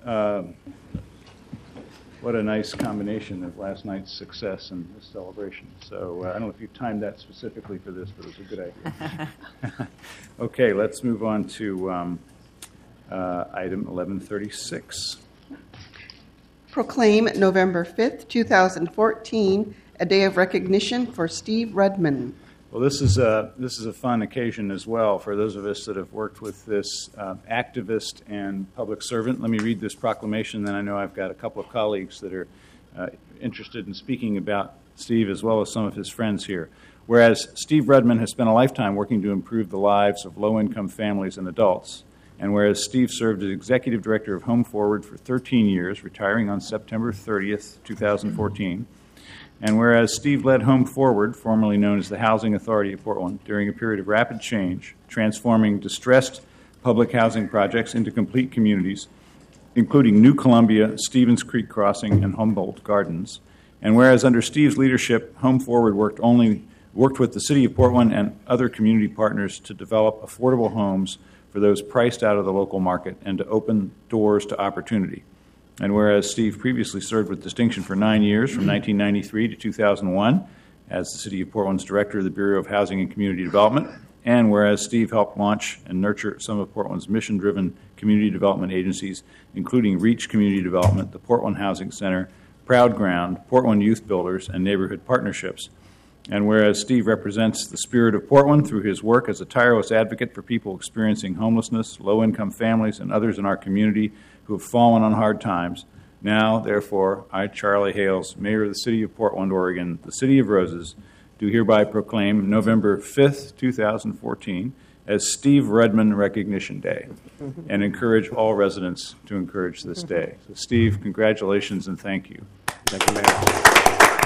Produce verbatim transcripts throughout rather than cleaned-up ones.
uh, what a nice combination of last night's success and this celebration. So uh, I don't know if you timed that specifically for this, but it was a good idea. Okay, let's move on to um, uh, item eleven thirty-six. Proclaim November fifth, twenty fourteen, a day of recognition for Steve Redmond. Well, this is a this is a fun occasion as well for those of us that have worked with this uh, activist and public servant. Let me read this proclamation, then I know I've got a couple of colleagues that are uh, interested in speaking about Steve as well as some of his friends here. Whereas Steve Redmond has spent a lifetime working to improve the lives of low-income families and adults, and whereas Steve served as Executive Director of Home Forward for thirteen years, retiring on September thirtieth, twenty fourteen, and whereas Steve led Home Forward, formerly known as the Housing Authority of Portland, during a period of rapid change, transforming distressed public housing projects into complete communities, including New Columbia, Stevens Creek Crossing, and Humboldt Gardens. And whereas under Steve's leadership, Home Forward worked only worked with the City of Portland and other community partners to develop affordable homes for those priced out of the local market and to open doors to opportunity. And whereas Steve previously served with distinction for nine years, from nineteen ninety-three to two thousand one, as the City of Portland's Director of the Bureau of Housing and Community Development, and whereas Steve helped launch and nurture some of Portland's mission-driven community development agencies, including REACH Community Development, the Portland Housing Center, Proud Ground, Portland Youth Builders, and Neighborhood Partnerships. And whereas Steve represents the spirit of Portland through his work as a tireless advocate for people experiencing homelessness, low-income families, and others in our community who have fallen on hard times, now, therefore, I, Charlie Hales, Mayor of the City of Portland, Oregon, the City of Roses, do hereby proclaim November fifth, twenty fourteen, as Steve Redmond Recognition Day, and encourage all residents to encourage this day. So, Steve, congratulations and thank you. Thank you, Mayor.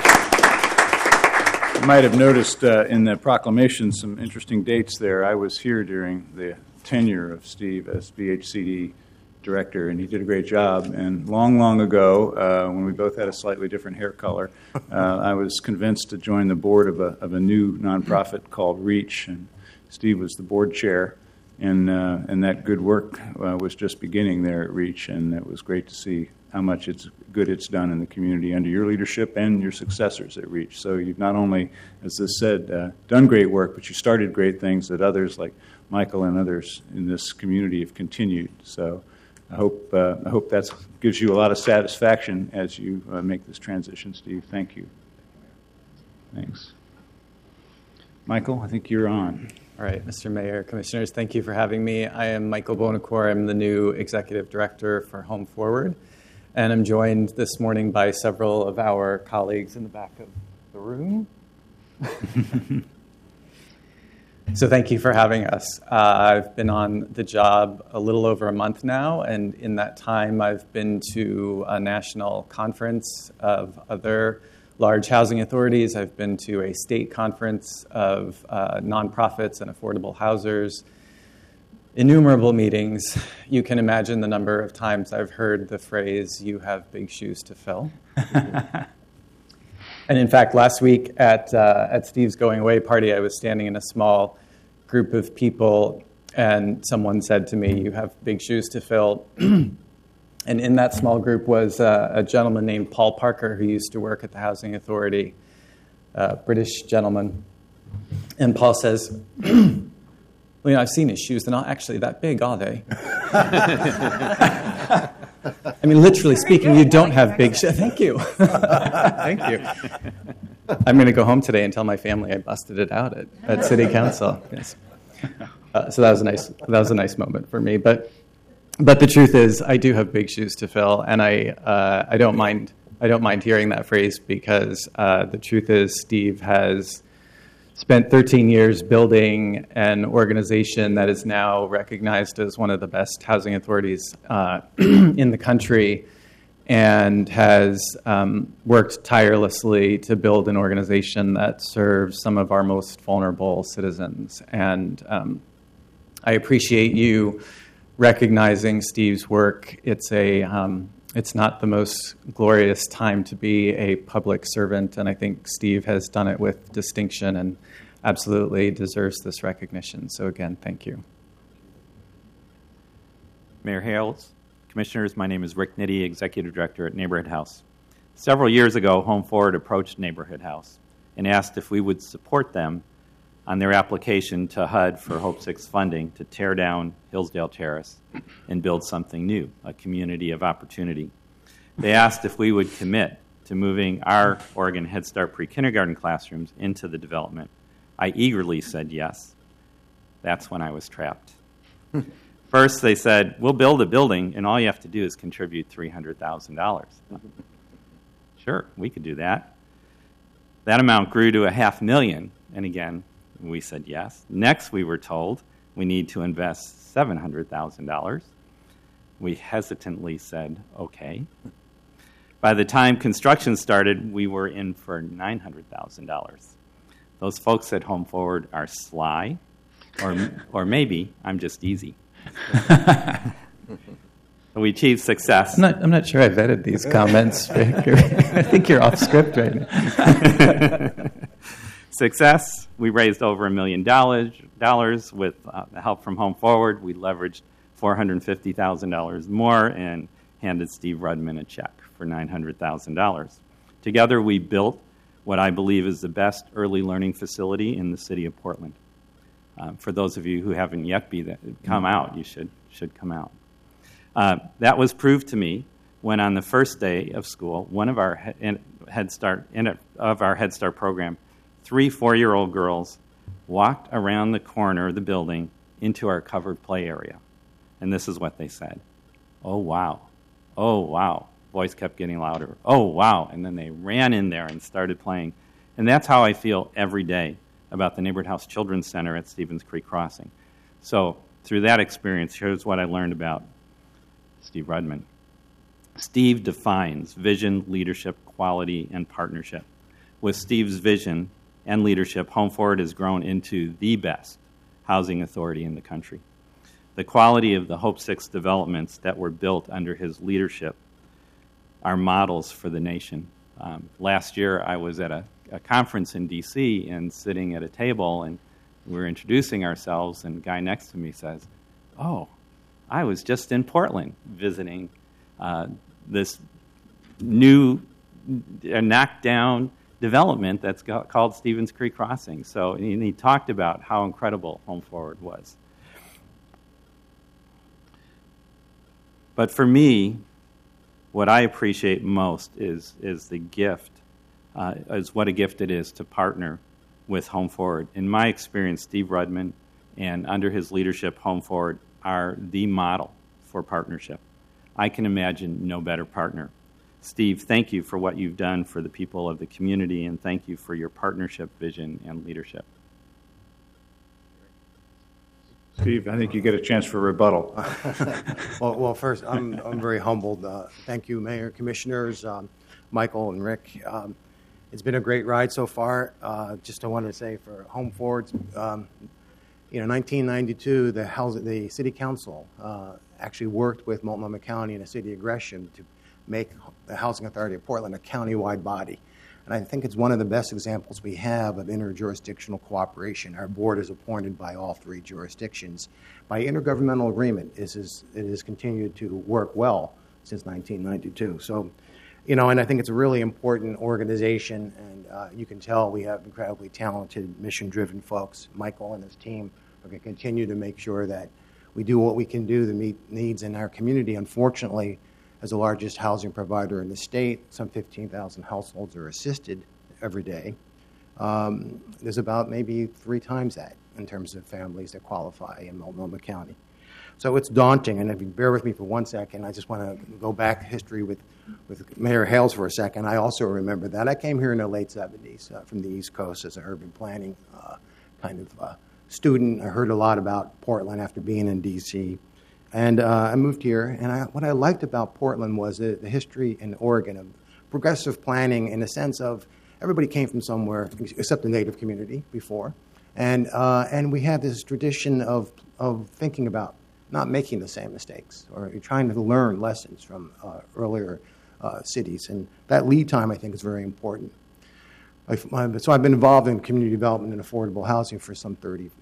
You might have noticed uh, in the proclamation some interesting dates there. I was here during the tenure of Steve as B H C D director, and he did a great job. And long, long ago, uh, when we both had a slightly different hair color, uh, I was convinced to join the board of a, of a new nonprofit called REACH, and Steve was the board chair, and uh, and that good work uh, was just beginning there at REACH, and it was great to see how much it's good it's done in the community under your leadership and your successors at REACH. So you've not only, as this said, uh, done great work, but you started great things that others like Michael and others in this community have continued. So I hope uh, I hope that gives you a lot of satisfaction as you uh, make this transition, Steve. Thank you. Thanks. Michael, I think you're on. All right, Mister Mayor, Commissioners, thank you for having me. I am Michael Bonacore. I'm the new Executive Director for Home Forward, and I'm joined this morning by several of our colleagues in the back of the room. So thank you for having us. Uh, I've been on the job a little over a month now, and in that time I've been to a national conference of other large housing authorities. I've been to a state conference of uh, nonprofits and affordable housers, innumerable meetings. You can imagine the number of times I've heard the phrase, "You have big shoes to fill." And in fact, last week at uh, at Steve's going away party, I was standing in a small group of people, and someone said to me, "You have big shoes to fill." And in that small group was uh, a gentleman named Paul Parker, who used to work at the Housing Authority, a British gentleman. And Paul says, "Well, you know, I've seen his shoes. They're not actually that big, are they?" I mean, literally speaking, you don't have big shoes. Thank you. Thank you. I'm going to go home today and tell my family I busted it out at, at City Council. Yes. Uh, so that was a nice that was a nice moment for me. But but the truth is, I do have big shoes to fill, and I uh, I don't mind I don't mind hearing that phrase because uh, the truth is, Steve has spent thirteen years building an organization that is now recognized as one of the best housing authorities uh, in the country, and has um, worked tirelessly to build an organization that serves some of our most vulnerable citizens. And um, I appreciate you recognizing Steve's work. It's a um, it's not the most glorious time to be a public servant, and I think Steve has done it with distinction and absolutely deserves this recognition. So again, thank you. Mayor Hales, Commissioners. My name is Rick Nitty, Executive Director at Neighborhood House. Several years ago, Home Forward approached Neighborhood House and asked if we would support them on their application to H U D for Hope six funding to tear down Hillsdale Terrace and build something new, a community of opportunity. They asked if we would commit to moving our Oregon Head Start pre-kindergarten classrooms into the development. I eagerly said yes. That's when I was trapped. First, they said, we'll build a building, and all you have to do is contribute three hundred thousand dollars. Sure, we could do that. That amount grew to a half million, and again, we said yes. Next, we were told we need to invest seven hundred thousand dollars. We hesitantly said, okay. By the time construction started, we were in for nine hundred thousand dollars. Those folks at Home Forward are sly, or, or maybe I'm just easy. We achieved success. I'm not, I'm not sure I vetted these comments, Rick. I think you're off script right now. Success, we raised over a million dollars, dollars with uh, help from Home Forward. We leveraged four hundred fifty thousand dollars more and handed Steve Rudman a check for nine hundred thousand dollars. Together, we built what I believe is the best early learning facility in the city of Portland. Uh, for those of you who haven't yet be that, come out, you should should come out. Uh, that was proved to me when on the first day of school, one of our he- Head Start in a, of our Head Start program, three four-year-old girls walked around the corner of the building into our covered play area. And this is what they said. Oh, wow. Oh, wow. Voice kept getting louder. Oh, wow. And then they ran in there and started playing. And that's how I feel every day about the Neighborhood House Children's Center at Stevens Creek Crossing. So through that experience, here's what I learned about Steve Rudman. Steve defines vision, leadership, quality, and partnership. With Steve's vision and leadership, Home Forward has grown into the best housing authority in the country. The quality of the Hope six developments that were built under his leadership are models for the nation. Um, last year, I was at a, a conference in D C and sitting at a table, and we were introducing ourselves, and the guy next to me says, oh, I was just in Portland visiting uh, this new uh, knocked-down development that's got, called Stevens Creek Crossing. So and he, and he talked about how incredible Home Forward was. But for me, what I appreciate most is is the gift, uh, is what a gift it is to partner with Home Forward. In my experience, Steve Rudman and under his leadership, Home Forward are the model for partnership. I can imagine no better partner. Steve, thank you for what you've done for the people of the community, and thank you for your partnership, vision, and leadership. Steve, I think you get a chance for rebuttal. well, well, first, I'm I'm very humbled. Uh, thank you, Mayor, Commissioners, um, Michael, and Rick. Um, it's been a great ride so far. Uh, just I wanted to say for Home Forward, um, you know, nineteen ninety-two, the house, the City Council uh, actually worked with Multnomah County and the City of Gresham to make the Housing Authority of Portland a county-wide body. And I think it's one of the best examples we have of interjurisdictional cooperation. Our board is appointed by all three jurisdictions. By intergovernmental agreement, it has, it has continued to work well since nineteen ninety-two. So, you know, and I think it's a really important organization, and uh, you can tell we have incredibly talented, mission-driven folks. Michael and his team are going to continue to make sure that we do what we can do to meet needs in our community. Unfortunately, as the largest housing provider in the state, some fifteen thousand households are assisted every day. Um, there's about maybe three times that in terms of families that qualify in Multnomah County. So it's daunting, and if you bear with me for one second, I just want to go back history with, with Mayor Hales for a second. I also remember that. I came here in the late seventies uh, from the East Coast as an urban planning uh, kind of uh, student. I heard a lot about Portland after being in D C, and uh, I moved here, and I, what I liked about Portland was the, the history in Oregon of progressive planning in the sense of everybody came from somewhere except the Native community before, and uh, and we had this tradition of of thinking about not making the same mistakes, or you're trying to learn lessons from uh, earlier uh, cities, and that lead time I think is very important. I've, so I've been involved in community development and affordable housing for some thirty,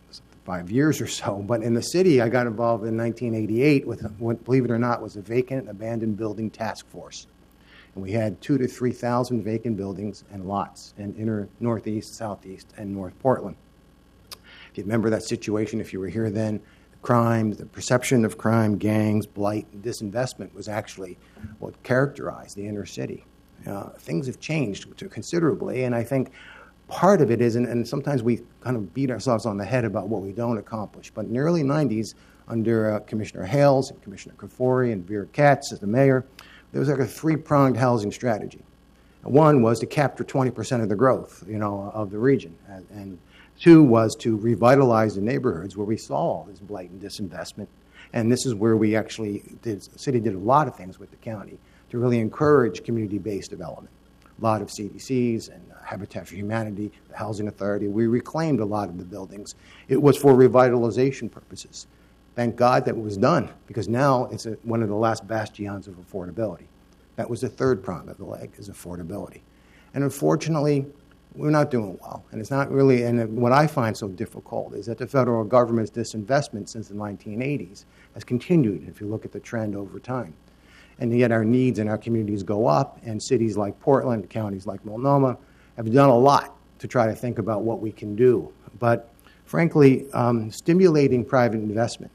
five years or so. But in the city, I got involved in nineteen eighty-eight with, what, believe it or not, was a vacant and abandoned building task force. And we had two to three thousand vacant buildings and lots in inner Northeast, Southeast, and North Portland. If you remember that situation, if you were here then, crime, the perception of crime, gangs, blight, and disinvestment was actually what characterized the inner city. Uh, things have changed considerably, and I think part of it is, and, and sometimes we kind of beat ourselves on the head about what we don't accomplish, but in the early nineties, under uh, Commissioner Hales and Commissioner Kafori and Vera Katz as the mayor, there was like a three-pronged housing strategy. One was to capture twenty percent of the growth, you know, of the region, and, and two was to revitalize the neighborhoods where we saw all this blatant disinvestment. And this is where we actually did, the city did a lot of things with the county to really encourage community-based development. A lot of C D Cs and uh, Habitat for Humanity, the Housing Authority, we reclaimed a lot of the buildings. It was for revitalization purposes. Thank God that it was done, because now it's a, one of the last bastions of affordability. That was the third prong of the leg, is affordability. And unfortunately, we're not doing well. And it's not really, and what I find so difficult is that the federal government's disinvestment since the nineteen eighties has continued, if you look at the trend over time. And yet our needs in our communities go up, and cities like Portland, counties like Multnomah, have done a lot to try to think about what we can do. But frankly, um, stimulating private investment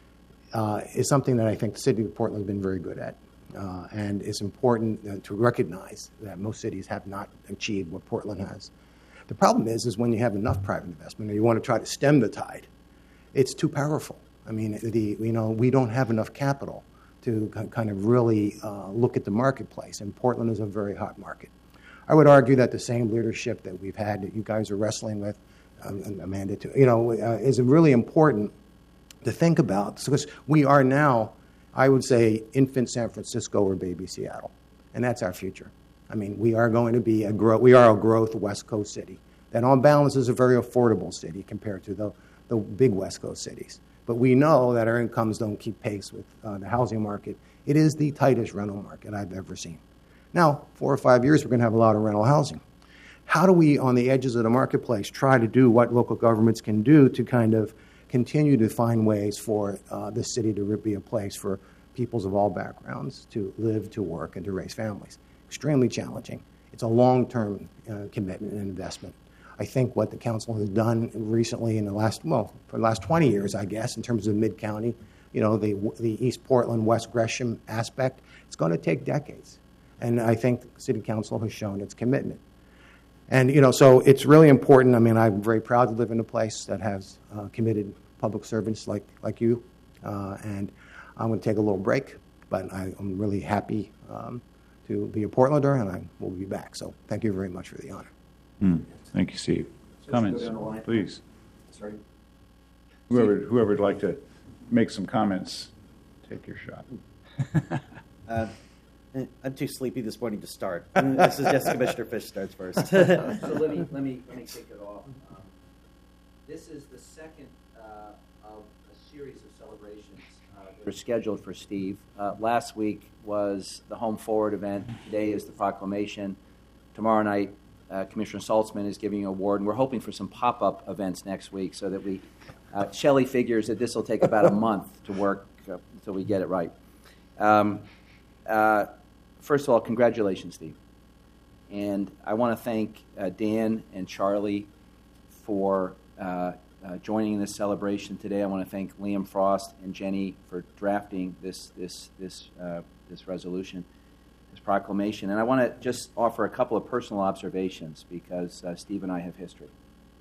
uh, is something that I think the city of Portland has been very good at. Uh, and it's important uh, to recognize that most cities have not achieved what Portland has. The problem is, is when you have enough private investment, or you want to try to stem the tide, it's too powerful. I mean, the, you know, we don't have enough capital to kind of really uh, look at the marketplace, and Portland is a very hot market. I would argue that the same leadership that we've had, that you guys are wrestling with, um, Amanda, too, you know, uh, is really important to think about, because we are now, I would say, infant San Francisco or baby Seattle, and that's our future. I mean, we are going to be a grow, we are a growth West Coast city that, on balance, is a very affordable city compared to the the big West Coast cities. But we know that our incomes don't keep pace with uh, the housing market. It is the tightest rental market I've ever seen. Now, four or five years, we're going to have a lot of rental housing. How do we, on the edges of the marketplace, try to do what local governments can do to kind of continue to find ways for uh, the city to be a place for peoples of all backgrounds to live, to work, and to raise families? Extremely challenging. It's a long-term uh, commitment and investment. I think what the council has done recently in the last, well, for the last twenty years, I guess, in terms of mid-county, you know, the the East Portland, West Gresham aspect, it's going to take decades. And I think the city council has shown its commitment. And, you know, so it's really important. I mean, I'm very proud to live in a place that has uh, committed public servants like, like you. Uh, and I'm going to take a little break, but I, I'm really happy um, to be a Portlander, and I will be back. So thank you very much for the honor. Hmm. Thank you, Steve. Comments, please. Sorry. Whoever, whoever would like to make some comments, take your shot. uh, I'm too sleepy this morning to start. This is just Commissioner Fish starts first. So let me let me let me kick it off. Um, this is the second uh, of a series of celebrations uh, that are scheduled for Steve. Uh, last week was the Home Forward event. Today is the proclamation. Tomorrow night, uh, Commissioner Saltzman is giving an award, and we're hoping for some pop-up events next week so that we. Uh, Shelley figures that this will take about a month to work uh, until we get it right. Um, uh, First of all, congratulations, Steve. And I want to thank uh, Dan and Charlie for uh, uh, joining in this celebration today. I want to thank Liam Frost and Jenny for drafting this this this uh, this resolution, this proclamation. And I want to just offer a couple of personal observations because uh, Steve and I have history.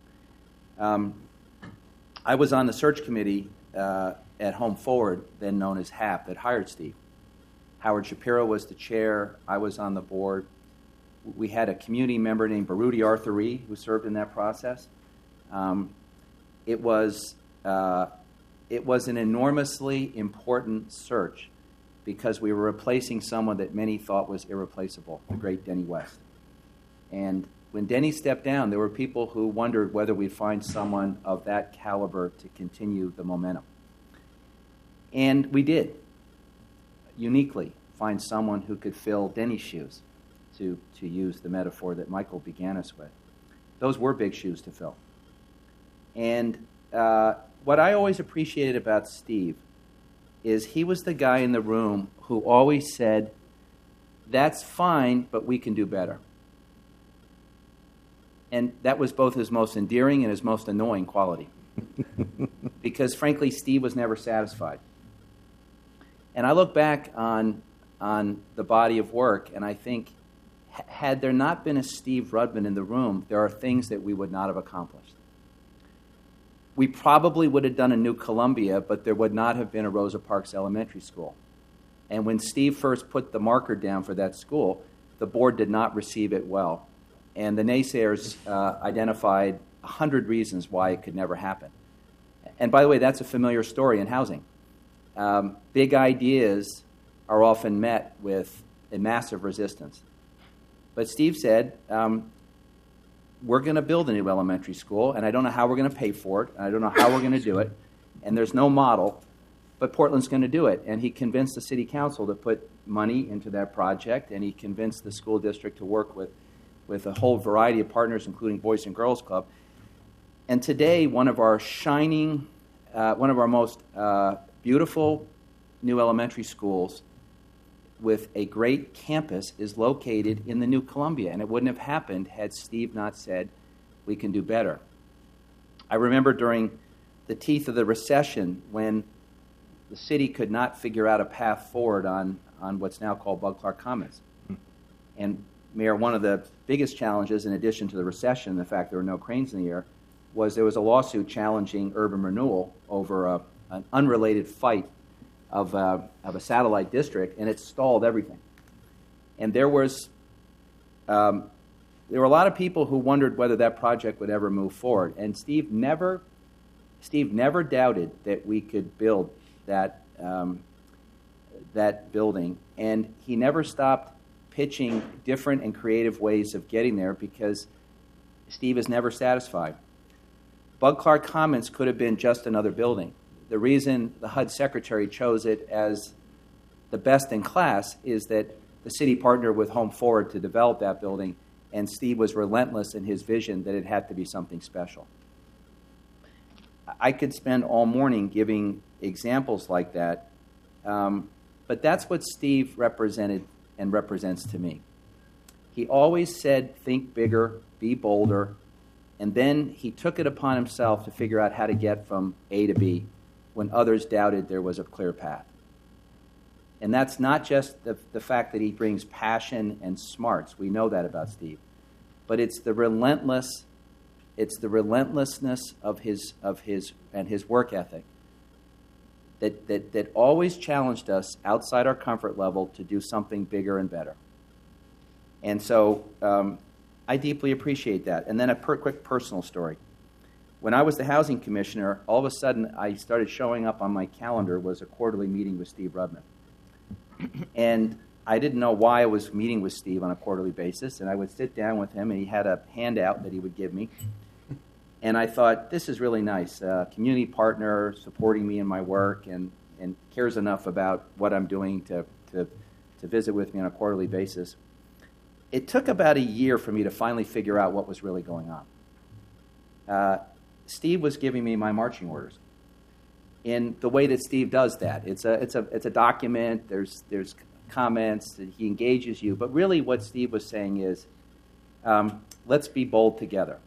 Um, I was on the search committee uh, at Home Forward, then known as H A P, that hired Steve. Howard Shapiro was the chair. I was on the board. We had a community member named Baruti Arthuri who served in that process. Um, it was uh, it was an enormously important search because we were replacing someone that many thought was irreplaceable, the great Denny West. And when Denny stepped down, there were people who wondered whether we'd find someone of that caliber to continue the momentum. And we did. Uniquely find someone who could fill Denny's shoes, to, to use the metaphor that Michael began us with. Those were big shoes to fill. And uh, what I always appreciated about Steve is he was the guy in the room who always said, that's fine, but we can do better. And that was both his most endearing and his most annoying quality. Because, frankly, Steve was never satisfied. And I look back on, on the body of work, and I think, had there not been a Steve Rudman in the room, there are things that we would not have accomplished. We probably would have done a new Columbia, but there would not have been a Rosa Parks Elementary School. And when Steve first put the marker down for that school, the board did not receive it well. And the naysayers uh, identified a hundred reasons why it could never happen. And by the way, that's a familiar story in housing. Um, big ideas are often met with a massive resistance. But Steve said, um, we're going to build a new elementary school, and I don't know how we're going to pay for it, and I don't know how we're going to do it, and there's no model, but Portland's going to do it. And he convinced the city council to put money into that project, and he convinced the school district to work with, with a whole variety of partners, including Boys and Girls Club. And today, one of our shining, uh, one of our most uh, beautiful new elementary schools with a great campus is located in the new Columbia, and it wouldn't have happened had Steve not said, we can do better. I remember during the teeth of the recession when the city could not figure out a path forward on, on what's now called Bud Clark Commons. And, Mayor, one of the biggest challenges, in addition to the recession, the fact there were no cranes in the air, was there was a lawsuit challenging urban renewal over a, an unrelated fight of, uh, of a satellite district, and it stalled everything. And there was um, there were a lot of people who wondered whether that project would ever move forward. And Steve never Steve never doubted that we could build that um, that building, and he never stopped pitching different and creative ways of getting there because Steve is never satisfied. Bud Clark Commons could have been just another building. The reason the H U D secretary chose it as the best in class is that the city partnered with Home Forward to develop that building, and Steve was relentless in his vision that it had to be something special. I could spend all morning giving examples like that, um, but that's what Steve represented and represents to me. He always said, think bigger, be bolder, and then he took it upon himself to figure out how to get from A to B when others doubted there was a clear path. And that's not just the, the fact that he brings passion and smarts. We know that about Steve. But it's the relentless, it's the relentlessness of his of his and his work ethic that, that, that always challenged us outside our comfort level to do something bigger and better. And so um, I deeply appreciate that. And then a per- quick personal story. When I was the housing commissioner, all of a sudden I started showing up on my calendar was a quarterly meeting with Steve Rudman. And I didn't know why I was meeting with Steve on a quarterly basis, and I would sit down with him, and he had a handout that he would give me. And I thought, this is really nice. A community partner supporting me in my work and, and cares enough about what I'm doing to, to, to visit with me on a quarterly basis. It took about a year for me to finally figure out what was really going on. Uh, Steve was giving me my marching orders in the way that Steve does that. It's a it's a it's a document. There's there's comments. He engages you, but really, what Steve was saying is, um, let's be bold together.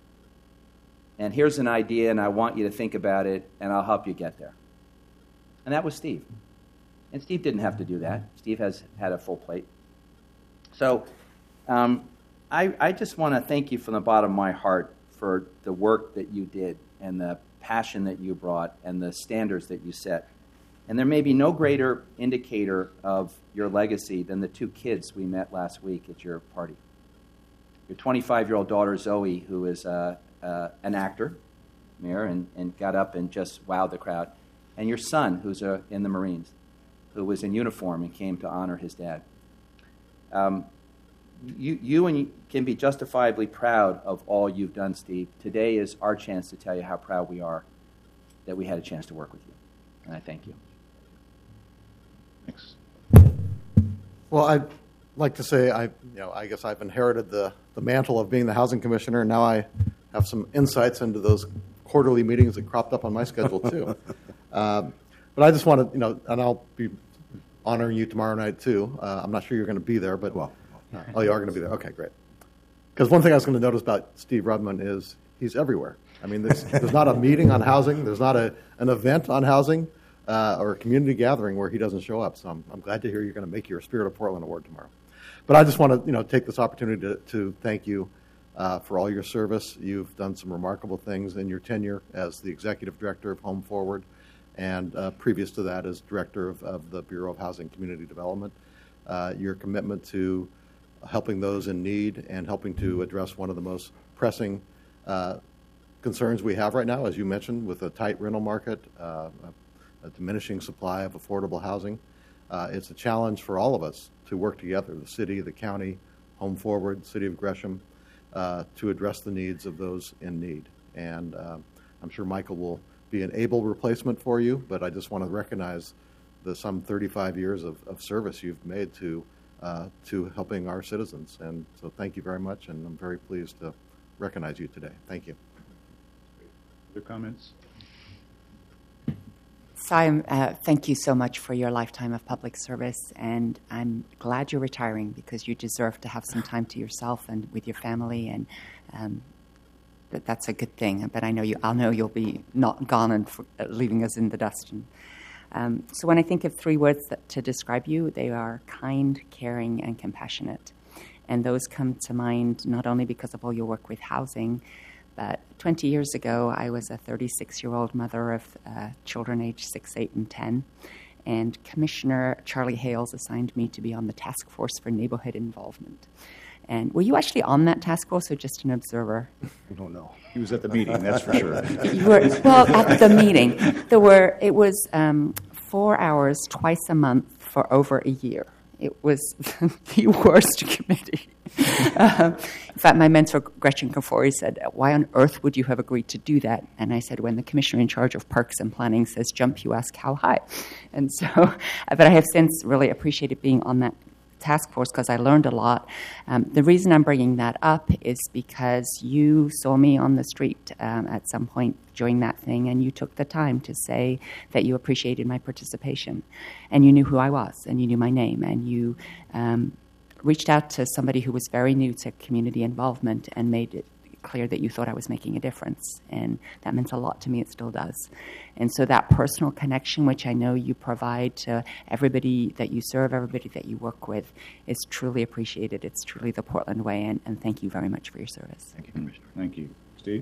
And here's an idea, and I want you to think about it, and I'll help you get there. And that was Steve. And Steve didn't have to do that. Steve has had a full plate. So, um, I I just want to thank you from the bottom of my heart for the work that you did and the passion that you brought and the standards that you set. And there may be no greater indicator of your legacy than the two kids we met last week at your party. Your twenty-five-year-old daughter, Zoe, who is uh, uh, an actor, Mayor, and, and got up and just wowed the crowd. And your son, who's uh, in the Marines, who was in uniform and came to honor his dad. Um, You, you and you can be justifiably proud of all you've done, Steve. Today is our chance to tell you how proud we are that we had a chance to work with you. And I thank you. Thanks. Well, I'd like to say, I, you know, I guess I've inherited the, the mantle of being the housing commissioner, and now I have some insights into those quarterly meetings that cropped up on my schedule too. um, but I just want to, you know, and I'll be honoring you tomorrow night too. Uh, I'm not sure you're going to be there, but well, uh, oh, you are going to be there. Okay, great. Because one thing I was going to notice about Steve Rudman is he's everywhere. I mean, there's, there's not a meeting on housing, there's not a, an event on housing, uh, or a community gathering where he doesn't show up. So I'm, I'm glad to hear you're going to make your Spirit of Portland Award tomorrow. But I just want to, you know, take this opportunity to, to thank you uh, for all your service. You've done some remarkable things in your tenure as the executive director of Home Forward, and uh, previous to that as director of, of the Bureau of Housing Community Development. Uh, your commitment to helping those in need and helping to address one of the most pressing uh, concerns we have right now, as you mentioned, with a tight rental market, uh, a, a diminishing supply of affordable housing. Uh, it's a challenge for all of us to work together, the city, the county, Home Forward, City of Gresham, uh, to address the needs of those in need. And uh, I'm sure Michael will be an able replacement for you, but I just want to recognize the some thirty-five years of, of service you've made to uh, to helping our citizens. And so thank you very much, and I'm very pleased to recognize you today. Thank you. Other comments? Simon, uh, thank you so much for your lifetime of public service, and I'm glad you're retiring because you deserve to have some time to yourself and with your family, and um, that, that's a good thing. But I know you, I'll know you'll be not gone and for, uh, leaving us in the dust. And, um, so when I think of three words that, to describe you, they are kind, caring, and compassionate. And those come to mind not only because of all your work with housing, but twenty years ago, I was a thirty-six-year-old mother of uh, children aged six, eight, and ten, and Commissioner Charlie Hales assigned me to be on the task force for neighborhood involvement. And were you actually on that task force or just an observer? I don't know. He was at the meeting, that's for sure. You were, well, at the meeting, there were. It was um, four hours twice a month for over a year. It was the worst committee. um, in fact, my mentor, Gretchen Kafori, said, why on earth would you have agreed to do that? And I said, when the commissioner in charge of parks and planning says jump, you ask how high. And so, but I have since really appreciated being on that task force because I learned a lot. Um, the reason I'm bringing that up is because you saw me on the street um, at some point during that thing, and you took the time to say that you appreciated my participation, and you knew who I was, and you knew my name, and you um, reached out to somebody who was very new to community involvement and made it clear that you thought I was making a difference, and that meant a lot to me. It still does. And so that personal connection, which I know you provide to everybody that you serve, everybody that you work with, is truly appreciated. It's truly the Portland way, and, and thank you very much for your service. Thank you, Commissioner. Thank you. Steve?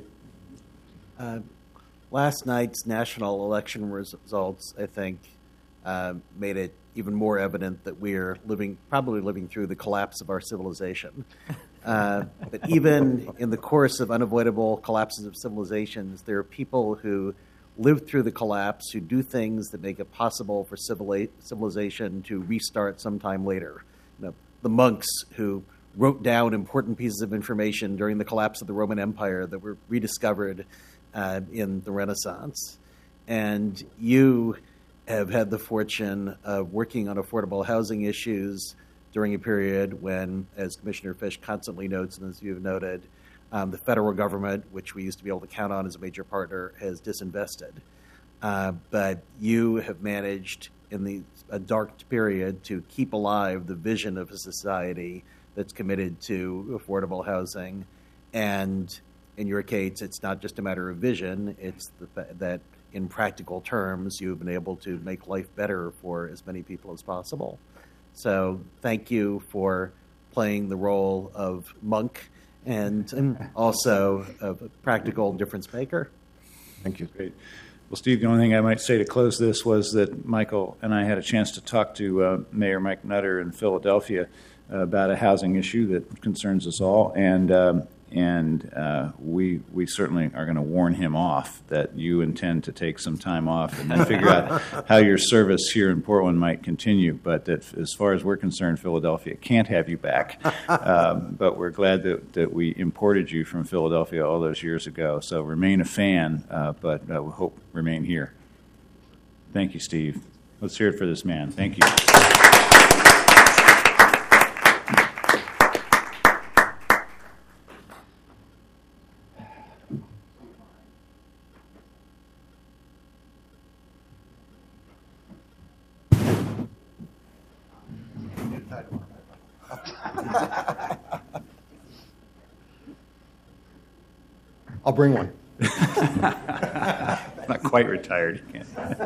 Uh, last night's national election results, I think, uh, made it even more evident that we are living, probably living through the collapse of our civilization. Uh, but even in the course of unavoidable collapses of civilizations, there are people who live through the collapse, who do things that make it possible for civili- civilization to restart sometime later. You know, the monks who wrote down important pieces of information during the collapse of the Roman Empire that were rediscovered uh, in the Renaissance. And you have had the fortune of working on affordable housing issues during a period when, as Commissioner Fish constantly notes, and as you've noted, um, the federal government, which we used to be able to count on as a major partner, has disinvested. Uh, but you have managed, in the a dark period, to keep alive the vision of a society that's committed to affordable housing. And in your case, it's not just a matter of vision, it's the fa- that in practical terms, you've been able to make life better for as many people as possible. So thank you for playing the role of monk and, and also of a practical difference maker. Thank you. Great. Well, Steve, the only thing I might say to close this was that Michael and I had a chance to talk to uh, Mayor Mike Nutter in Philadelphia uh, about a housing issue that concerns us all, and um, and uh, we we certainly are going to warn him off that you intend to take some time off and then figure out how your service here in Portland might continue. But that, as far as we're concerned, Philadelphia can't have you back. Um, but we're glad that, that we imported you from Philadelphia all those years ago. So remain a fan, uh, but uh, we hope remain here. Thank you, Steve. Let's hear it for this man. Thank you. I'll bring one. Not quite retired. You can't.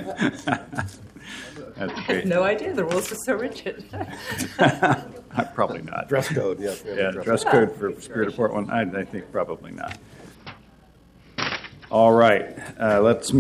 That's I had great. no idea the rules were so rigid. Probably not. Dress code, yes. we have a Yeah, dress dress code. code for Spirit of Portland, I, I think probably not. All right, uh, let's